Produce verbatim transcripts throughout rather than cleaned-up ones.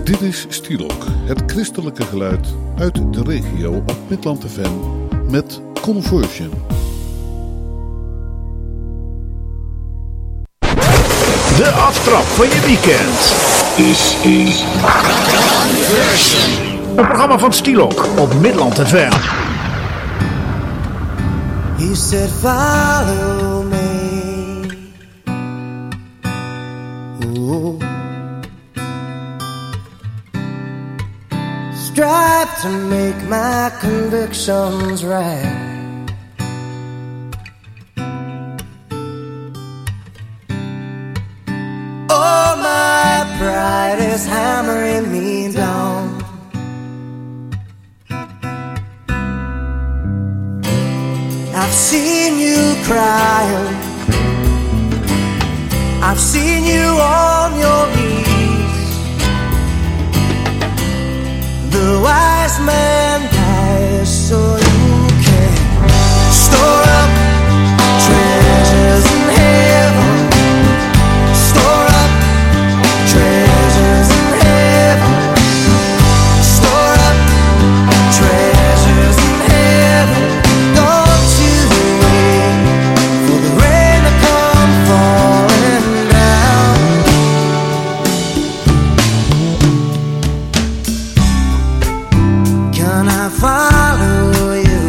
Dit is Stielok, het christelijke geluid uit de regio op Midland F M met Conversion. De aftrap van je weekend. This is Conversion. Een programma van Stielok op Midland F M. He said, follow me. Ooh. Strive to make my convictions right. Oh, my pride is hammering me down. I've seen you crying. I've seen you on your knees. The wise man dies so you can store up treasures in heaven. Store up treasures in heaven. Store up treasures in heaven. Don't you wait for the rain to come falling down. Can I follow you?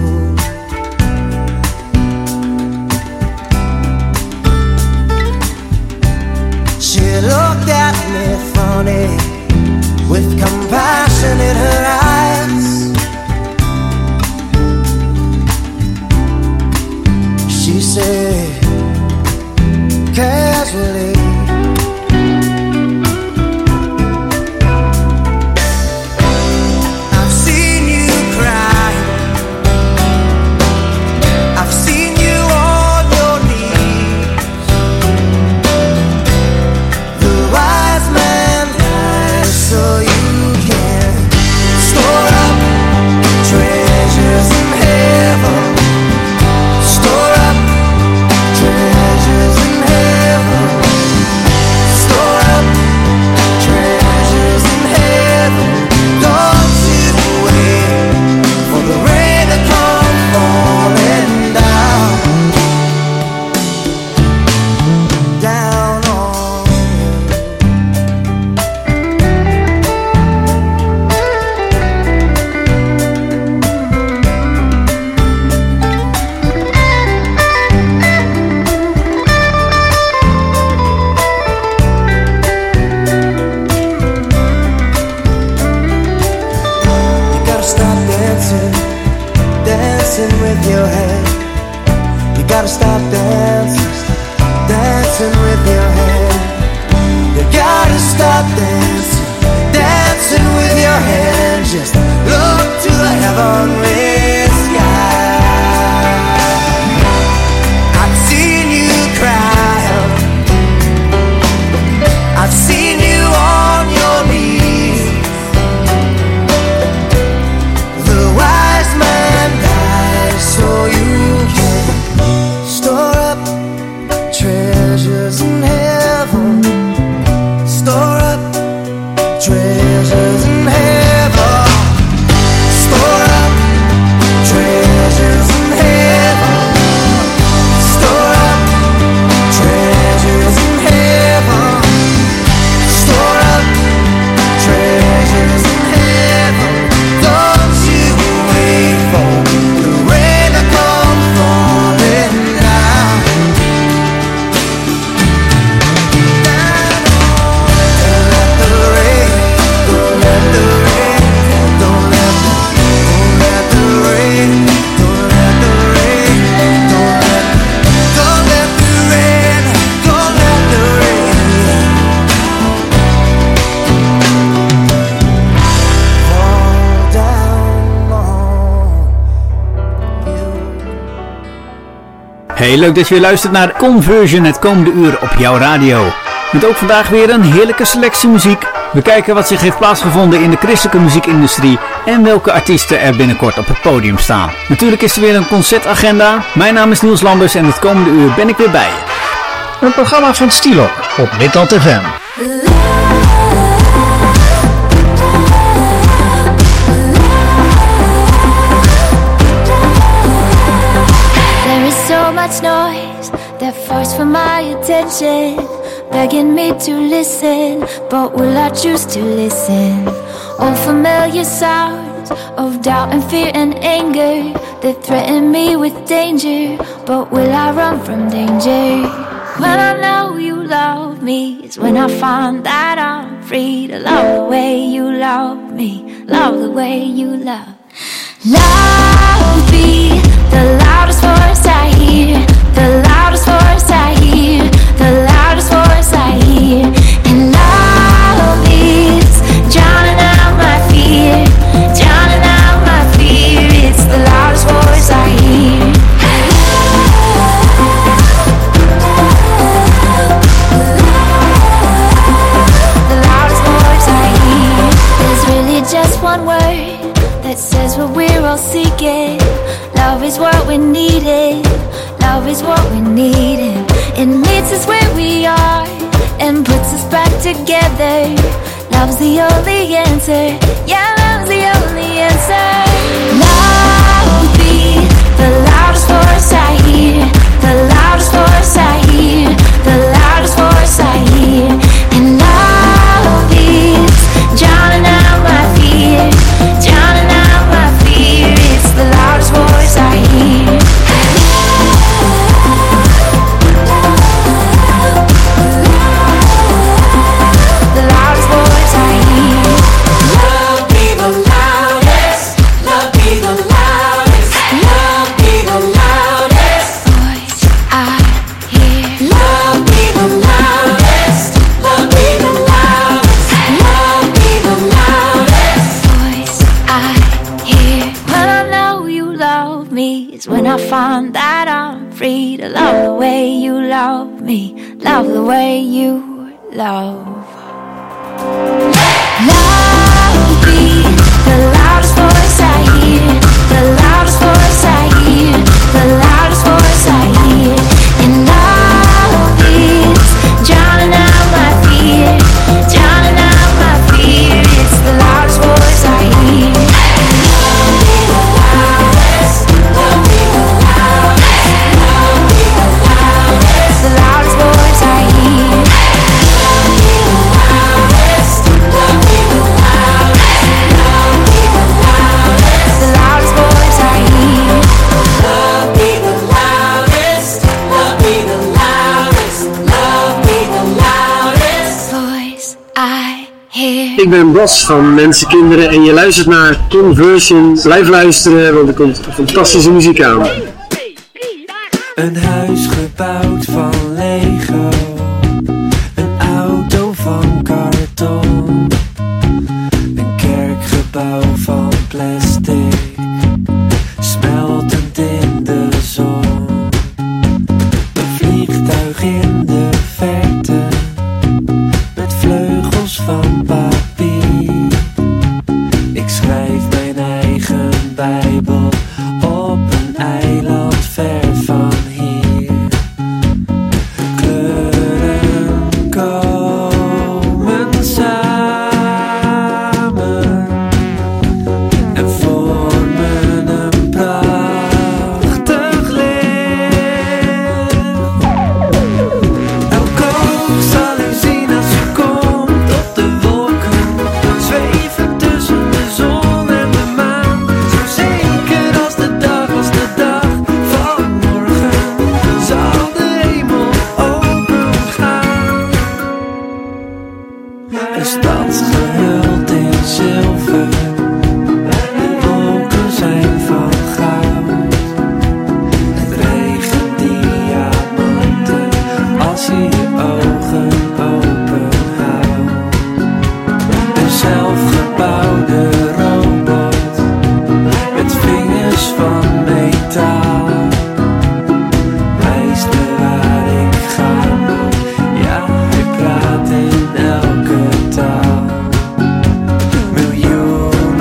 She looked at me funny, with compassion in her eyes. She said casually, I've seen you cry. I've seen you on your knees. The wise man dies so you can store up treasures in heaven. Store up treasures in heaven. Store up treasures in heaven. Don't you wait for the rain to come falling down, down on you. You gotta stop dancing, dancing with your head. You gotta stop dancing, dancing with your head. You gotta stop dancing, dancing with your head. Just look to the heavenly sky. I've seen you cry. I've seen you on your knees. The wise man dies so you can store up treasures in heaven. Store up treasures in heaven. Store up treasures in heaven. Store up treasures in heaven. Store up treasures in heaven. Don't you wait for the rain to come falling down. Down on. Don't let the rain, don't let the rain, don't let the, don't let the rain, don't let the rain, don't let, don't let the rain, don't let the rain fall down on you. Hey, leuk dat je weer luistert naar Conversion het komende uur op jouw radio. Met ook vandaag weer een heerlijke selectie muziek. We kijken wat zich heeft plaatsgevonden in de christelijke muziekindustrie en welke artiesten er binnenkort op het podium staan. Natuurlijk is er weer een concertagenda. Mijn naam is Niels Lambers en het komende uur ben ik weer bij je. Een programma van Stielok op Midland F M. attention, begging me to listen, but will I choose to listen? All familiar sounds of doubt and fear and anger that threaten me with danger, but will I run from danger? When I know you love me is when I find that I'm free to love the way you love me, love the way you love. Love be the loudest voice I hear, the loudest voice I hear, the loudest voice I hear. And love is drowning out my fear, drowning out my fear. It's the loudest voice I hear. The loudest voice I hear. There's really just one word that says what we're all seeking. Love is what we needed. Love is what we needed. It meets us where we are and puts us back together. Love's the only answer. Yeah, love's the only answer. Love be the loudest voice I hear, the loudest voice I hear, the loudest voice I hear. And love is drowning out my fear, drowning out my fear. It's the loudest voice I hear. The loudest voice I hear. Love be the loudest, love be the loudest, love be the loudest voice I hear. Love be the loudest, love be the loudest, love be the loudest voice I hear. When I know you love me is when I find that I'm free to love the way you love me, love the way you love. Love be the loudest voice I hear, the loudest voice I hear, the loudest voice I hear. And love is drowning out my fear, drowning out my fear. It's the loudest voice I hear. Love be the loudest, love be the loudest, love be the loudest, the loudest voice I hear. Love be the loudest, love be the loudest, love be the loudest, the loudest voice I hear. Love be the loudest, love be the loudest, love be the loudest voice I hear. Ik ben Bas van Mensen, Kinderen en je luistert naar Conversion. Blijf luisteren, want er komt fantastische muziek aan. Een huis gebouwd van Lego, een auto van karton, een kerkgebouw van plastic, smeltend in de zon, een vliegtuig in de verte, met vleugels van papier. Ik schrijf mijn eigen Bijbel op een eiland ver van hier. Kleuren komen samen en vormen een prachtig licht. Elk oog zal u zien als u komt op de wolken, zweven tussen de zon en de maan. Zo zeker als de dag, als de dag van morgen, zal de hemel opengaan. De stad gehuld in zilver, de wolken zijn van goud. Het regent diamanten als je je ogen open houdt. Een zelfgebouwde robot met vingers van metaal wijst me waar ik ga. Ja, hij praat in elke taal. Miljoenen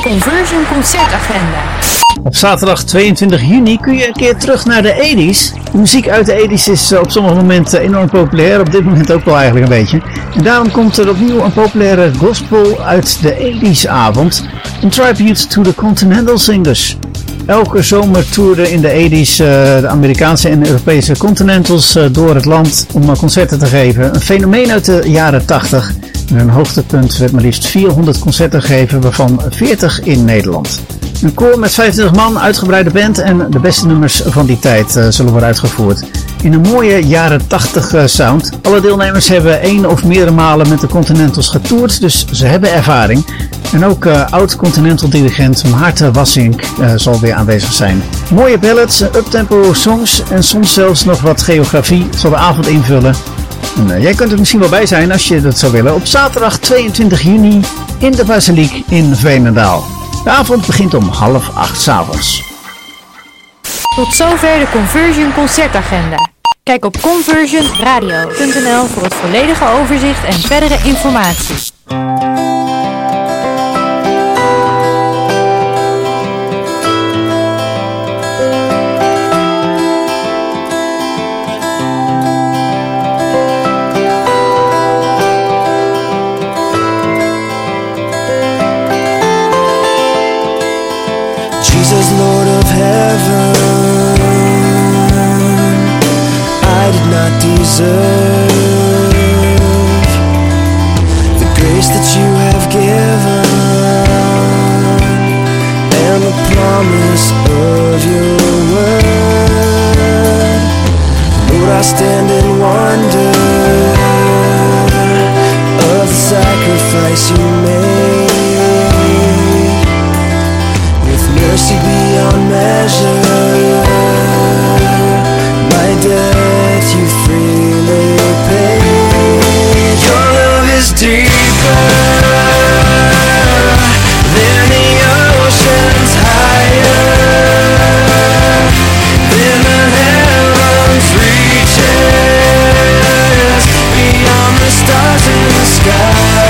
Conversion concertagenda. Op zaterdag tweeëntwintig juni kun je een keer terug naar de eighties. De muziek uit de eighties is op sommige momenten enorm populair, op dit moment ook wel eigenlijk een beetje. En daarom komt er opnieuw een populaire gospel uit de eighties avond. Een tribute to the Continental Singers. Elke zomer toerden in de eighties uh, de Amerikaanse en Europese Continentals uh, door het land om uh, concerten te geven. Een fenomeen uit de jaren tachtig. En een hoogtepunt werd maar liefst vierhonderd concerten gegeven, waarvan veertig in Nederland. Een koor met vijfentwintig man, uitgebreide band en de beste nummers van die tijd uh, zullen worden uitgevoerd. In een mooie jaren tachtig uh, sound. Alle deelnemers hebben één of meerdere malen met de Continentals getoerd, dus ze hebben ervaring. En ook uh, oud-Continental dirigent Maarten Wassink uh, zal weer aanwezig zijn. Mooie ballads, uptempo songs en soms zelfs nog wat geografie zal de avond invullen. En, uh, jij kunt er misschien wel bij zijn als je dat zou willen op zaterdag tweeëntwintig juni in de Basiliek in Veenendaal. De avond begint om half acht 's avonds. Tot zover de Conversion concertagenda. Kijk op conversion radio punt n l voor het volledige overzicht en verdere informatie. Jesus, Lord of heaven, I did not deserve the grace that you have given and the promise of your word. Lord, I stand in wonder of the sacrifice you made. Mercy beyond measure, my debt you freely paid. Your love is deeper than the oceans, higher than the heavens reaches, beyond the stars in the sky.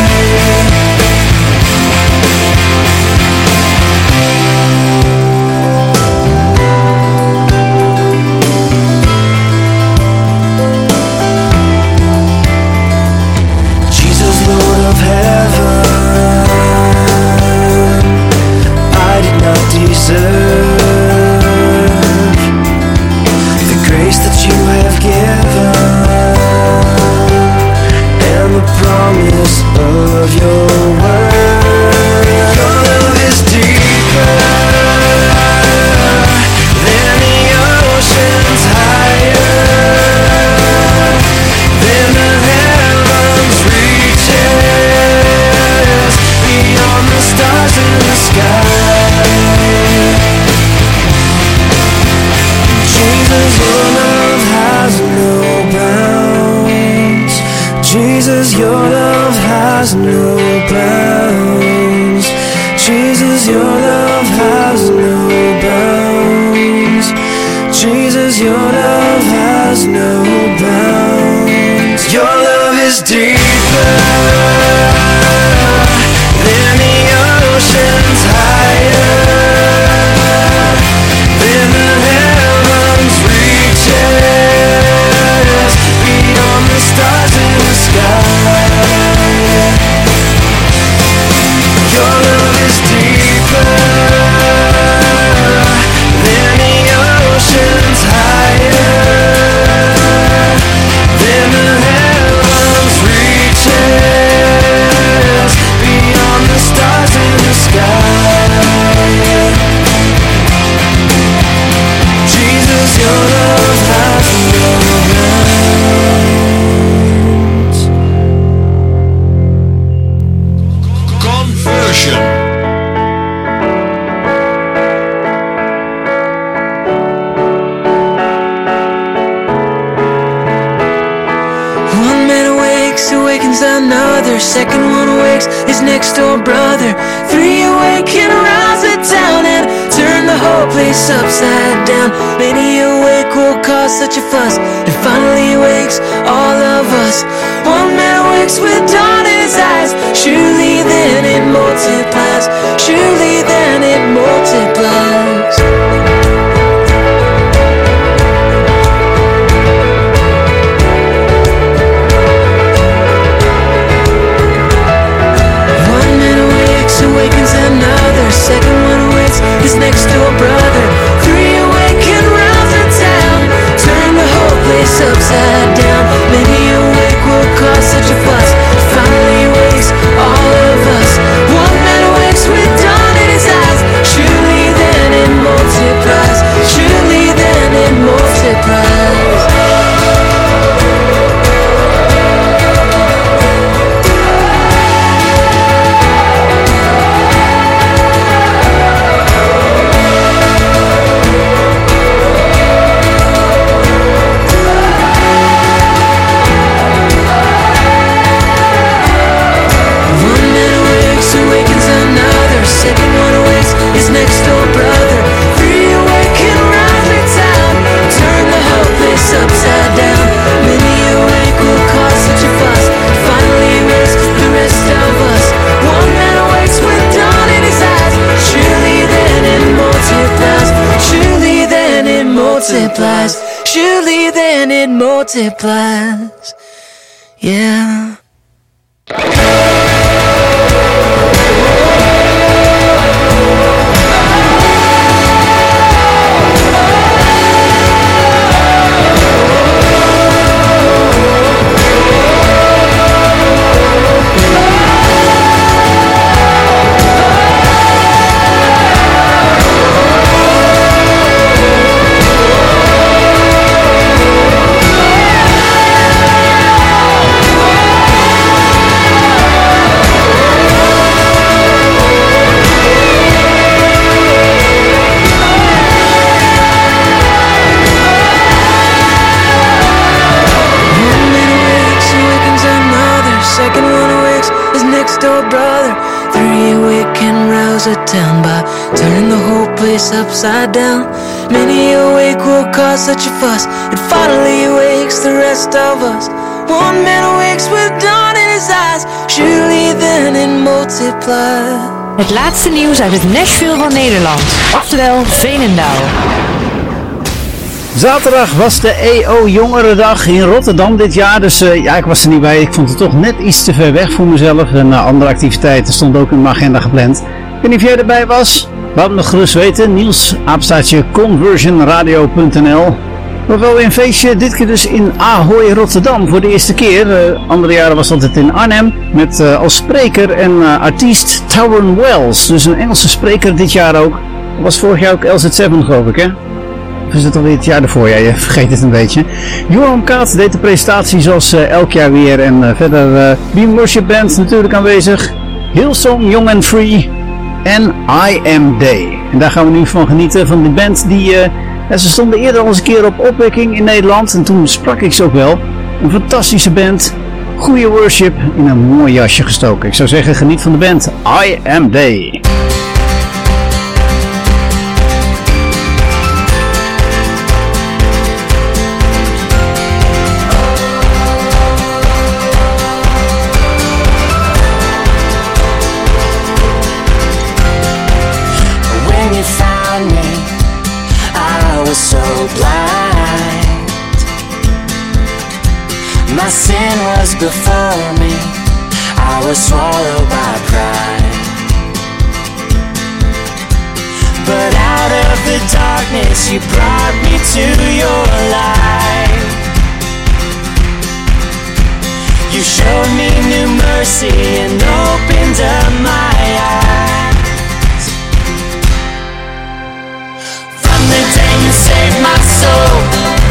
Another second one wakes his next door brother. Three awake and rise it down and turn the whole place upside down. Many awake will cause such a fuss and finally wakes all of us. One man wakes with dawn in his eyes. Surely then it multiplies. Surely then it multiplies. One man awakes, awakens another. Second one awakes his next door brother. Three awaken, rouse the town. Turn the whole place upside down. Many awake will cause such a fuss. Finally wakes all of us. One man awakes with dawn in his eyes. Surely then it multiplies. Surely then it multiplies. Second one awakes his next door brother. Three awaken, rouse the town. Turn the whole place upside down. Many awake will cause such a fuss. Finally wakes the rest of us. One man awakes with dawn in his eyes. Surely then it multiplies. Surely then it multiplies. Surely then it multiplies. Yeah. Town by turning the whole place upside down. Many awake will cause such a fuss. It finally wakes the rest of us. One man awakes with dawn in his eyes. Surely then it multiplies. Het laatste nieuws uit het Nashville van Nederland, oftewel Veenendaal. Zaterdag was de E O Jongerendag in Rotterdam dit jaar, dus uh, ja, ik was er niet bij. Ik vond het toch net iets te ver weg voor mezelf en uh, andere activiteiten stonden ook in mijn agenda gepland. Ik weet niet of jij erbij was. Laat me nog gerust weten. Niels, apenstaartje conversion radio punt n l. Nog wel weer een feestje. Dit keer dus in Ahoy, Rotterdam. Voor de eerste keer. Uh, andere jaren was dat in Arnhem. Met uh, als spreker en uh, artiest Tyrone Wells. Dus een Engelse spreker dit jaar ook. Dat was vorig jaar ook L Z zeven geloof ik hè. Of is het alweer het jaar ervoor? Ja, je vergeet het een beetje. Joram Kaat deed de presentatie zoals uh, elk jaar weer. En uh, verder uh, Beam Worship Band natuurlijk aanwezig. Hillsong, Young and Free. En I Am Day. En daar gaan we nu van genieten van die band die... Uh, ja, ze stonden eerder al eens een keer op opwekking in Nederland. En toen sprak ik ze ook wel. Een fantastische band. Goede worship in een mooi jasje gestoken. Ik zou zeggen geniet van de band I Am Day. My sin was before me, I was swallowed by pride. But out of the darkness you brought me to your light. You showed me new mercy and opened up my eyes. From the day you saved my soul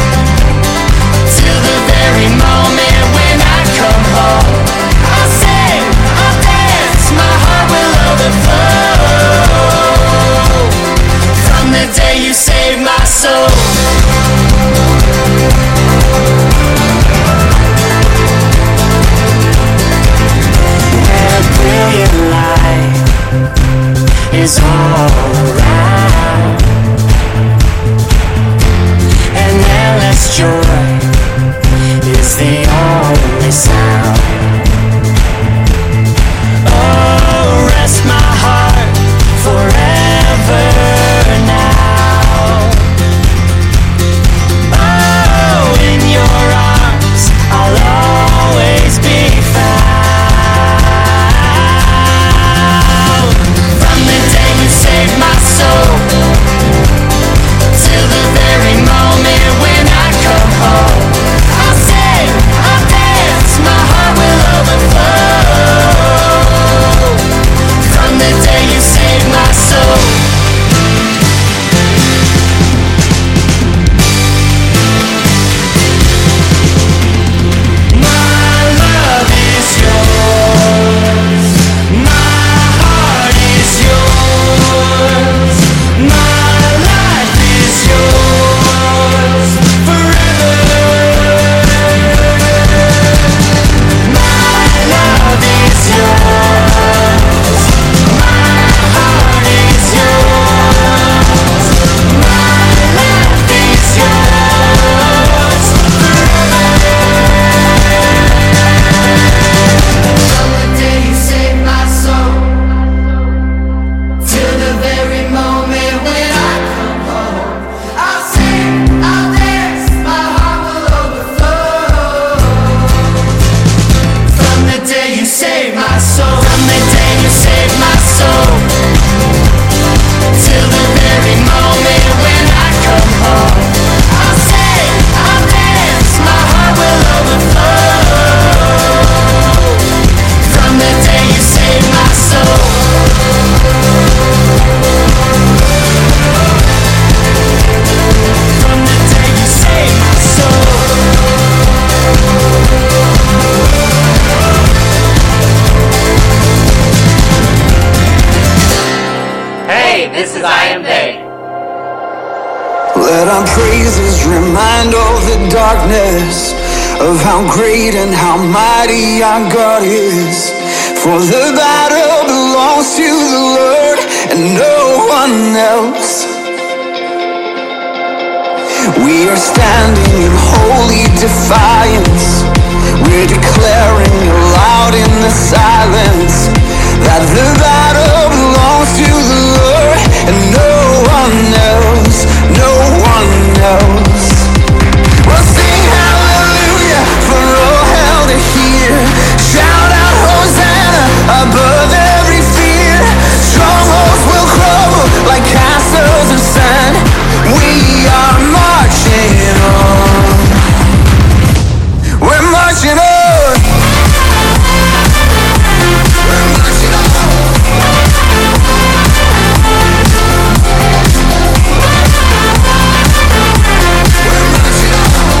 till the very moment when I come home, I'll sing, I'll dance, my heart will overflow. From the day you saved my soul. When a brilliant light is all around, and endless joy is the only sound. Oh, rest day. Let our praises remind all the darkness of how great and how mighty our God is. For the battle belongs to the Lord and no one else. We are standing in holy defiance. We're declaring aloud in the silence that the battle belongs to the Lord and no one else, no one else. We'll sing hallelujah for all hell to hear. Shout out Hosanna above every fear. Strongholds will crumble like castles of sand. We are marching on. We're marching on. We're marching on. We're marching on.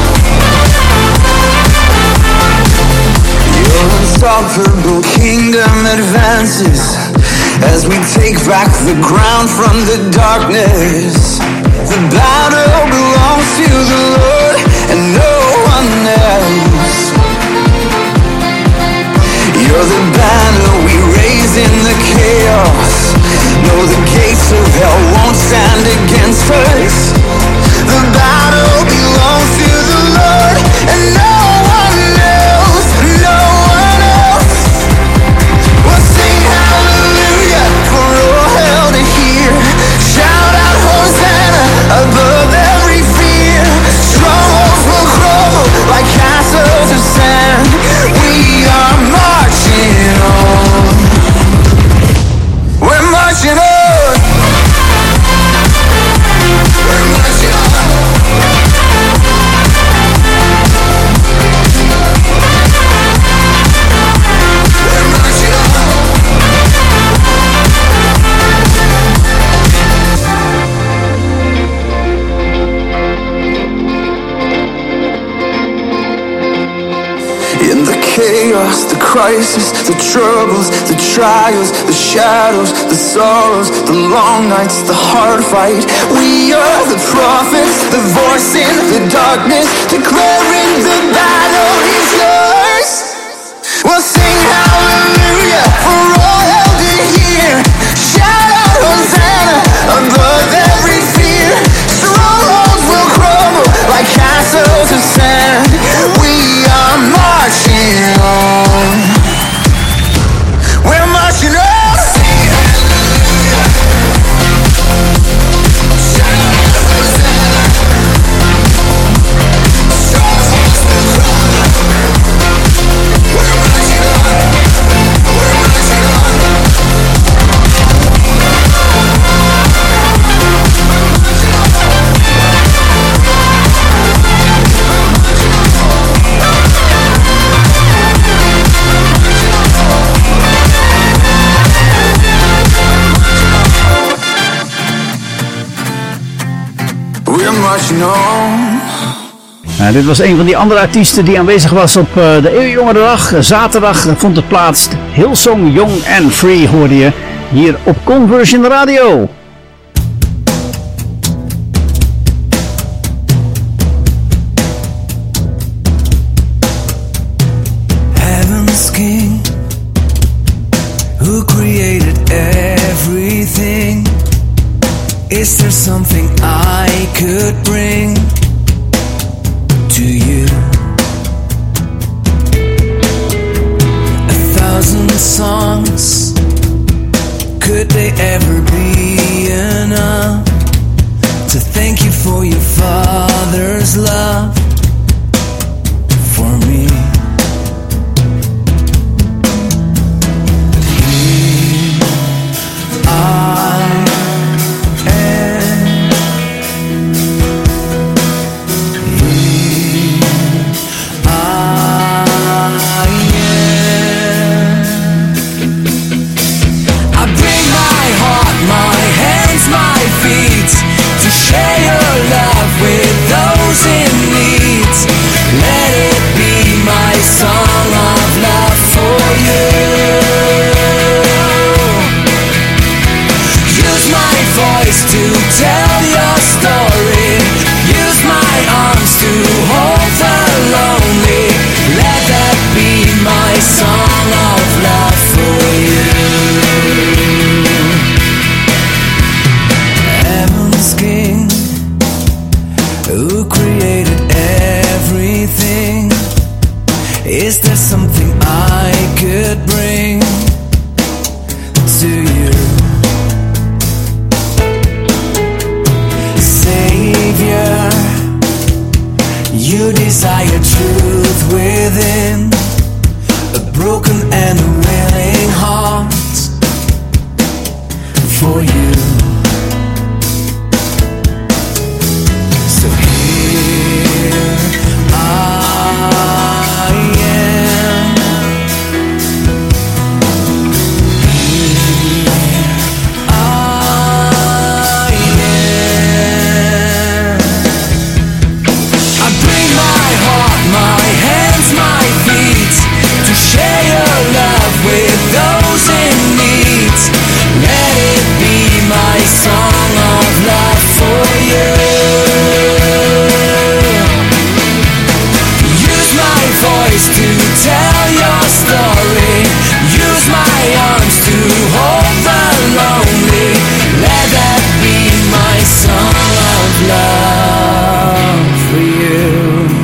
Your unstoppable kingdom advances as we take back the ground from the darkness. The battle belongs to the Lord and no one else. You're the banner we raise in the chaos. No, the gates of hell won't stand against us. The battle belongs to the Lord and no one else, no one else. We'll sing hallelujah for all hell to hear. Shout out Hosanna above every fear. Strongholds will crumble like castles of sand. We are marching on. We're marching on. We're marching on. We're marching on. In the chaos, the crisis, the troubles, the trials, the shadows, the sorrows, the long nights, the hard fight. We are the prophets, the voice in the darkness, declaring the battle is yours. We'll sing hallelujah for all hell to hear. Shout out Hosanna above every fear. Strongholds will crumble like castles of sand. We are marching on. We're marching on. Nou, dit was een van die andere artiesten die aanwezig was op uh, de Eeuwjongerendag. Zaterdag vond het plaats. Hillsong Young and Free hoorde je hier op Conversion Radio. Heaven's King, who created everything. Is there something I could bring to you? A thousand songs, could they ever be enough to thank you for your Father's love for me? But here I my hands, my desire truth within a broken and a willing heart for you. So here I am. Here I am. I bring my heart, my hands, my feet to share your love with those in need. Let it be my song of love for you. Use my voice to tell your story. Use my arms to hold the lonely. Let that be my song of love for you.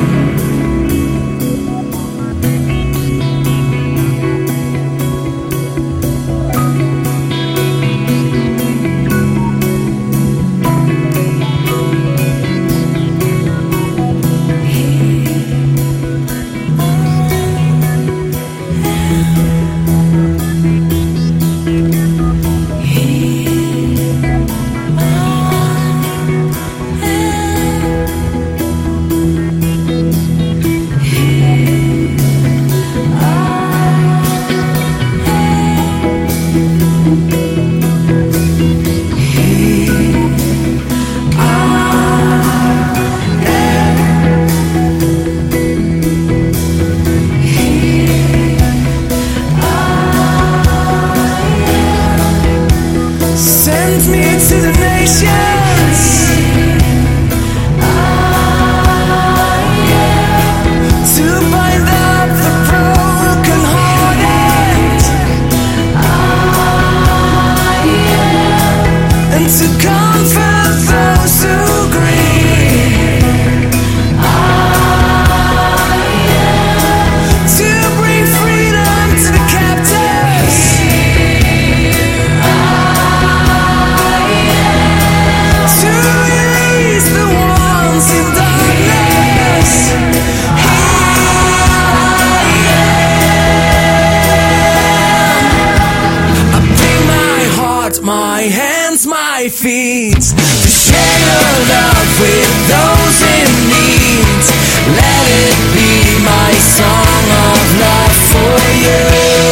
Send me to the nations. To bind up the broken hearted. And to comfort those who grieve. To bring freedom to the captives. To release the ones in darkness. I bring my heart, my hands, my feet to share your love with those in need. Let it be my song of love for you.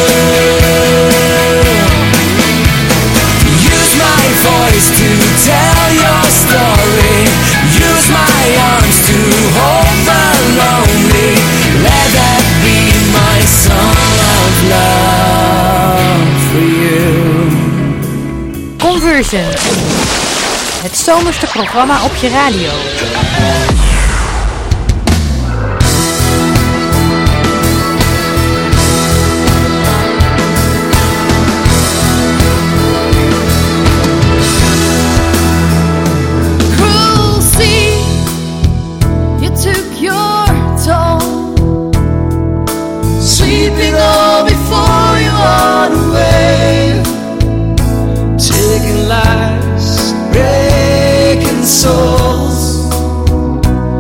Use my voice to tell your story. Use my arms to hold the lonely. Let that be my song of love for you. Conversion. Het zomerste programma op je radio. Cruel sea, you took your toll, sweeping all before you on away, taking lives, breaking souls.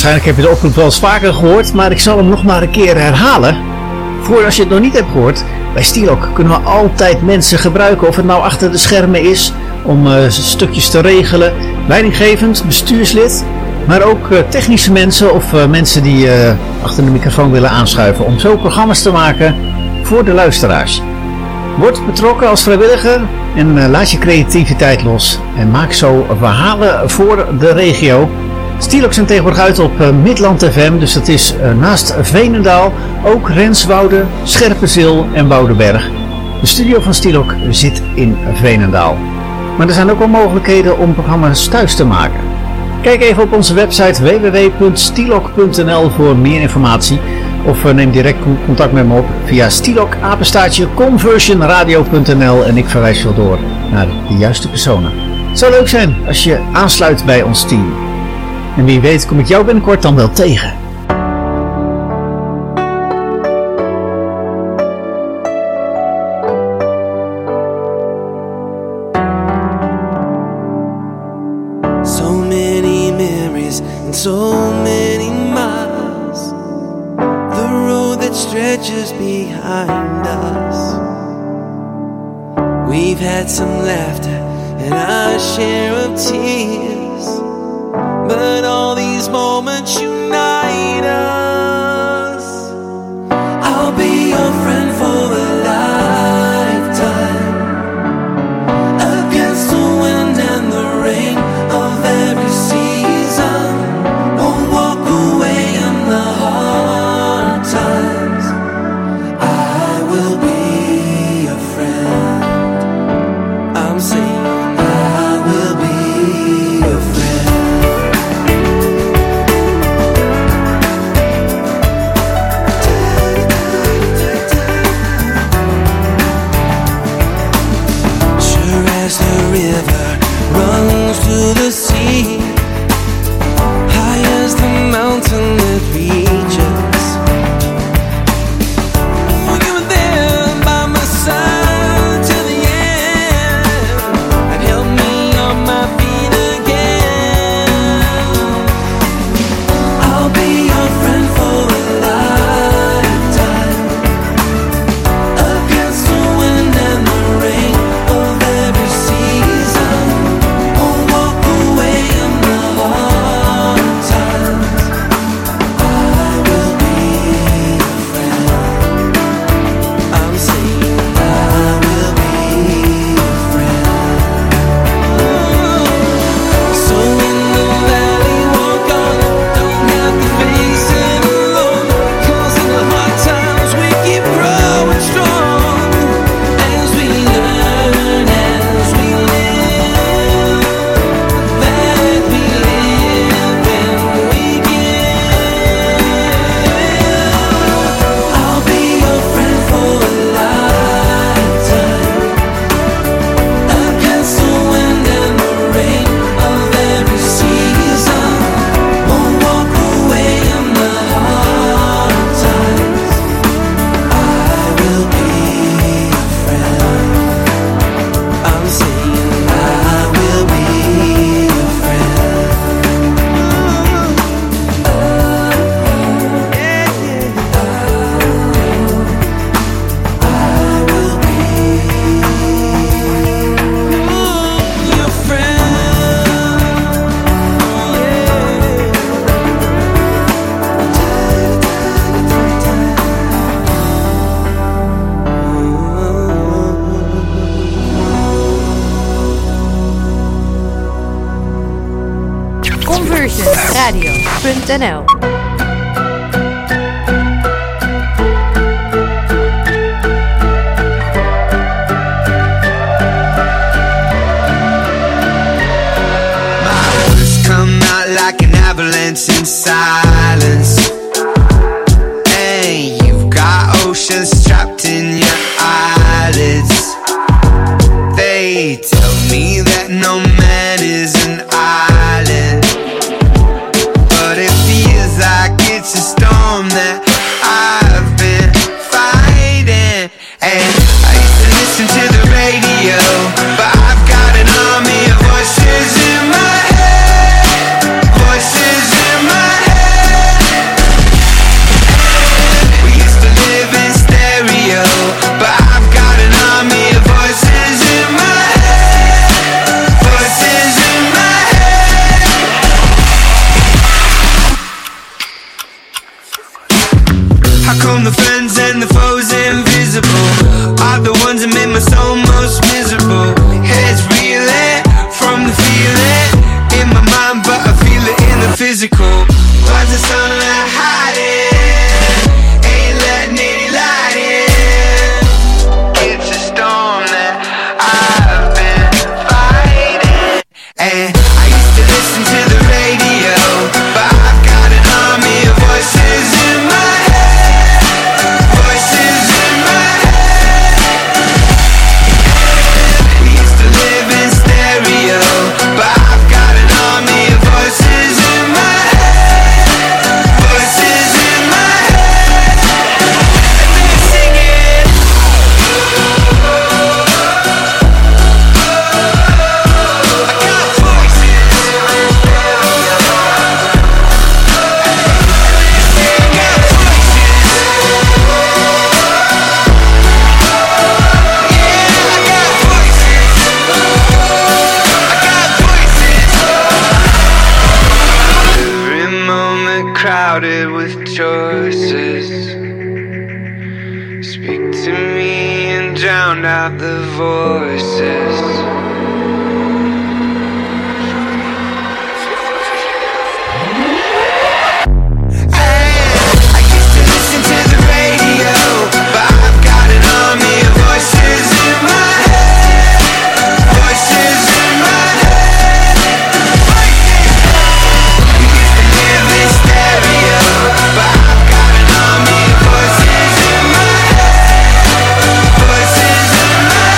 waarschijnlijk heb je de oproep wel eens vaker gehoord, maar ik zal hem nog maar een keer herhalen. Voor als je het nog niet hebt gehoord, bij Stiloc kunnen we altijd mensen gebruiken, of het nou achter de schermen is, om uh, stukjes te regelen, leidinggevend, bestuurslid, maar ook uh, technische mensen of uh, mensen die uh, achter de microfoon willen aanschuiven, om zo programma's te maken voor de luisteraars. Word betrokken als vrijwilliger en uh, laat je creativiteit los en maak zo verhalen voor de regio. Stiloc zijn tegenwoordig uit op uh, Midland F M, dus dat is uh, naast Veenendaal ook Renswoude, Scherpenzeel en Woudenberg. De studio van Stiloc zit in Veenendaal. Maar er zijn ook wel mogelijkheden om programma's thuis te maken. Kijk even op onze website w w w punt stiloc punt n l voor meer informatie. Of uh, neem direct contact met me op via stiloc apenstaartje conversion radio punt n l en ik verwijs je door naar de juiste personen. Het zou leuk zijn als je aansluit bij ons team. En wie weet kom ik jou binnenkort dan wel tegen. So many memories and so many miles. The road that stretches behind us. We've had some laughter and our share of tears. But all these moments unite us. I'll be your friend for a lifetime. Against the wind and the rain of every season. Won't walk away in the hard times. I will be your friend. I'm saying I will be your friend. To the sea, high as the mountain that reaches. Oh, you were there by my side till the end, and held me on my feet again. I'll be your friend for a lifetime. Against the wind and the rain of every season. conversion radio punt n l. Like an avalanche in silence, and you've got oceans trapped in your eyelids. They tell me that no man is an island, but it feels like it's a storm that I've been fighting. And I used to listen to the radio, but I've got an army of voices in my head. Voices in my head. come the friends and the foes invisible are the ones that make my soul most miserable. Heads reeling from the feeling in my mind, but I feel it in the physical. Why's the sunlight hiding? Ain't letting any light in. It's a storm that I've been fighting. And I used to listen to the radio, but I've got an army of voices in my head. Voices in my head. We used to live in stereo, but I've got an army of voices in my head. Voices in my head. And they're singing. I got voices. Every moment crowded with choices. Speak to me and drown out the voices. I used to listen to the radio, but I've got an army of voices in my head. Voices in my head. We used to live in stereo, but I've got an army of voices in my head. Voices in my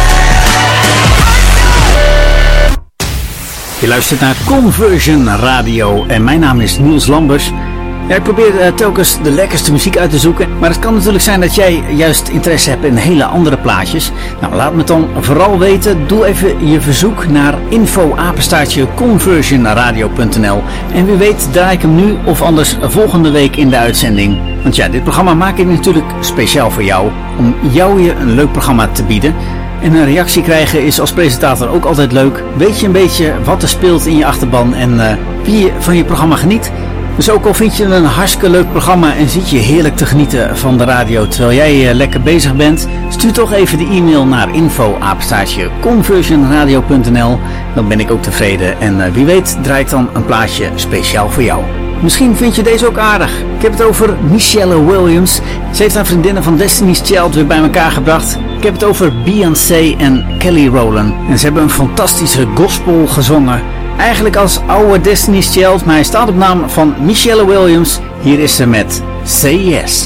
head. Je luistert naar Conversion Radio en mijn naam is Niels Lambers. Ja, ik probeer uh, telkens de lekkerste muziek uit te zoeken, maar het kan natuurlijk zijn dat jij juist interesse hebt in hele andere plaatjes. Nou, laat me dan vooral weten. Doe even je verzoek naar info apenstaartje conversion radio punt n l en wie weet draai ik hem nu of anders volgende week in de uitzending. Want ja, dit programma maak ik natuurlijk speciaal voor jou, om jou je een leuk programma te bieden. En een reactie krijgen is als presentator ook altijd leuk. Weet je een beetje wat er speelt in je achterban en uh, wie van je programma geniet. Dus ook al vind je een hartstikke leuk programma en zit je heerlijk te genieten van de radio terwijl jij uh, lekker bezig bent, stuur toch even de e-mail naar info apenstaartje conversion radio punt n l. Dan ben ik ook tevreden en uh, wie weet draai ik dan een plaatje speciaal voor jou. Misschien vind je deze ook aardig. Ik heb het over Michelle Williams. Ze heeft haar vriendinnen van Destiny's Child weer bij elkaar gebracht. Ik heb het over Beyoncé en Kelly Rowland. En ze hebben een fantastische gospel gezongen. Eigenlijk als oude Destiny's Child, maar hij staat op naam van Michelle Williams. Hier is ze met Say Yes.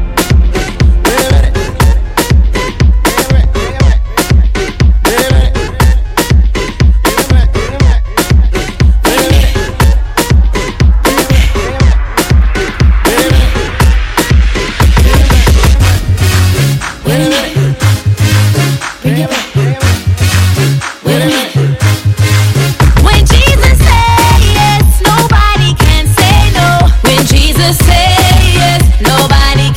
When Jesus say yes, nobody can say no. When Jesus say yes, nobody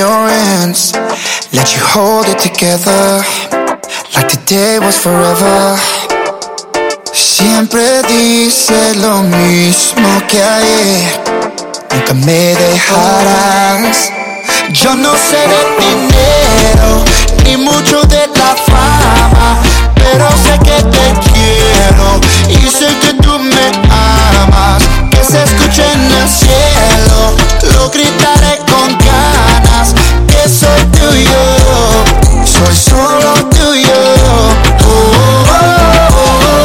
your hands, let you hold it together, like today was forever. Siempre dice lo mismo que ayer, nunca me dejarás. Yo no sé de dinero, ni mucho de la fama, pero sé que te quiero y sé que tú me amas. Que se escuche en el cielo, lo gritaré con ganas, que soy tuyo, soy solo tuyo. Oh, oh, oh,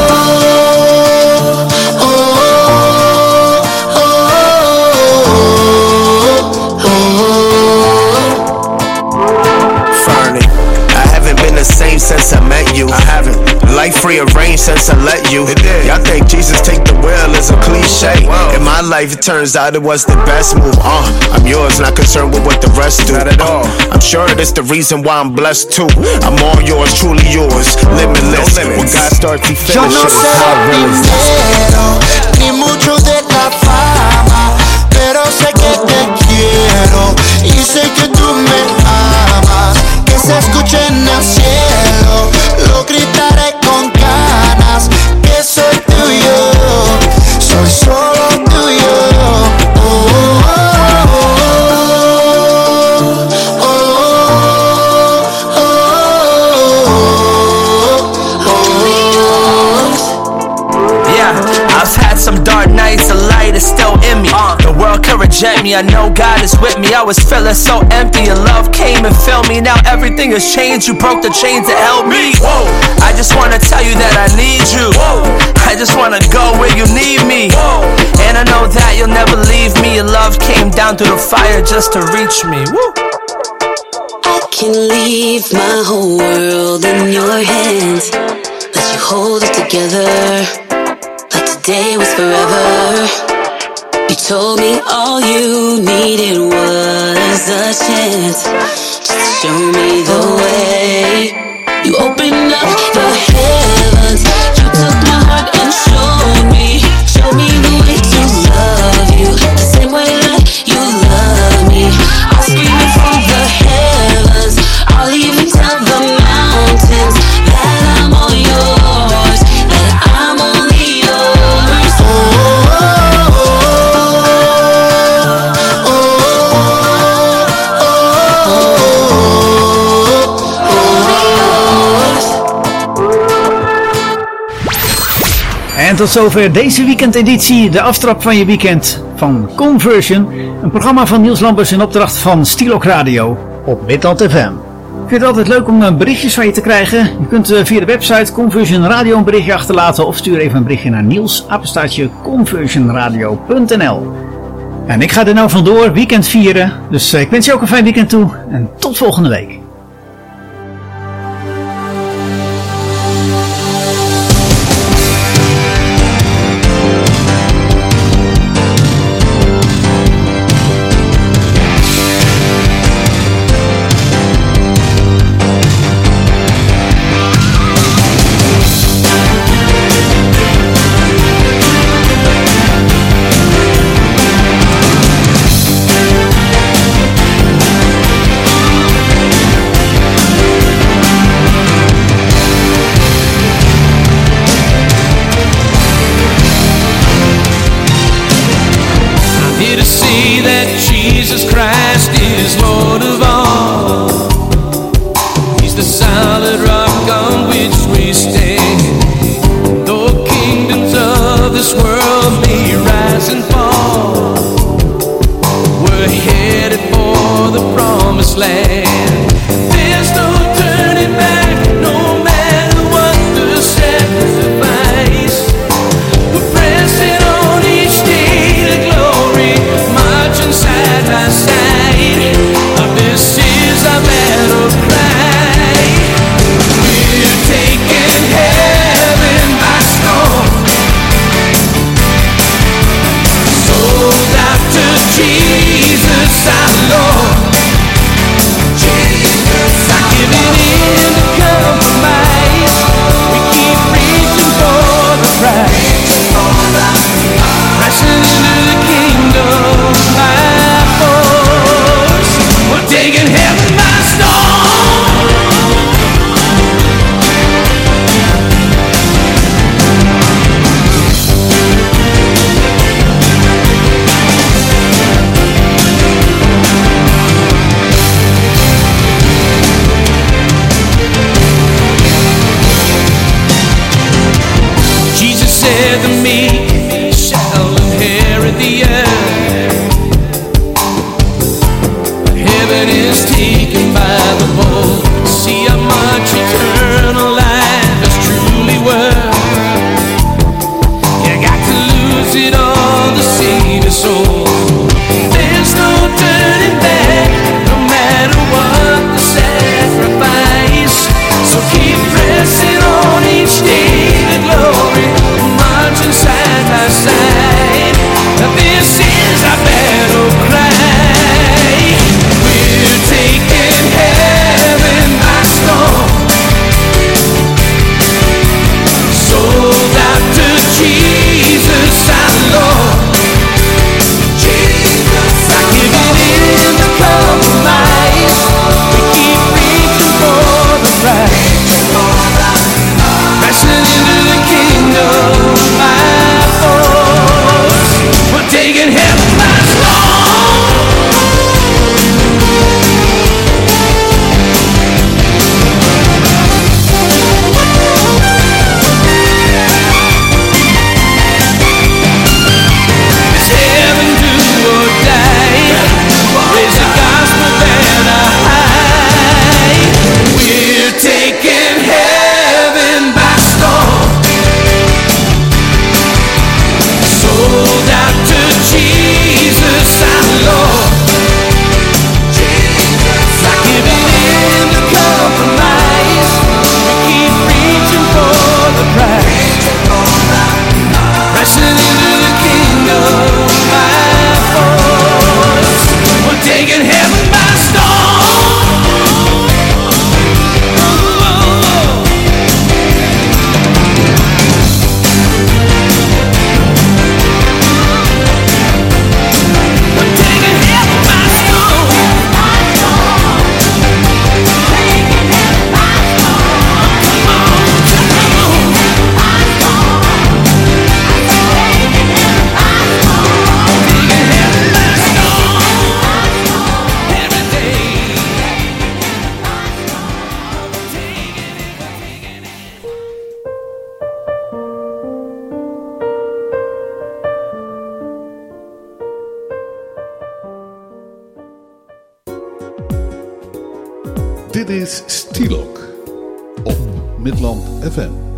oh, oh, oh, oh, oh. Fernie, I haven't been the same since I met you. I haven't. Life rearranged since I let you. Y'all think Jesus take the wheel is a cliche. In my life it turns out it was the best move. Uh, I'm yours, not concerned with what the rest do. Not at all. I'm sure that's the reason why I'm blessed too. I'm all yours, truly yours, limitless. No when God starts he finishes. Yo no sé de dinero, ni mucho de la fama, pero sé que te quiero y sé que tú me amas. Que se escuche en el cielo, lo gritaré con ganas, que soy tuyo, soy solo tuyo. Oh, oh, oh, oh, oh. Yeah, I've had some dark nights, the light is still in me. uh, The world could reject me, I know God is with me. I was feeling so empty, your love came and filled me. Now everything has changed, you broke the chains that held me. Whoa. I just wanna tell you that I need you. Whoa. I just wanna go where you need me. Whoa. And I know that you'll never leave me. Your love came down through the fire just to reach me. Woo. I can leave my whole world in your hands, let you hold it together, like today was forever. You told me all you needed was a chance, just to show me the way. You opened up the heavens, you took my heart and showed me, showed me the way to love you, the same way that you love me. I'll scream it from the heavens, I'll even tell the mountains that I'm all yours, that I'm only yours. Oh, oh, oh, oh, oh, oh. En tot zover deze weekendeditie, de aftrap van je weekend van Conversion. Een programma van Niels Lambers in opdracht van Stilok Radio op Midland F M. Ik vind het altijd leuk om berichtjes van je te krijgen. Je kunt via de website Conversion Radio een berichtje achterlaten of stuur even een berichtje naar Niels, apenstaartje conversionradio punt n l. En ik ga er nou vandoor, weekend vieren. Dus ik wens je ook een fijn weekend toe en tot volgende week. Jesus, our Lord. Dit is Stilok op Midland F M.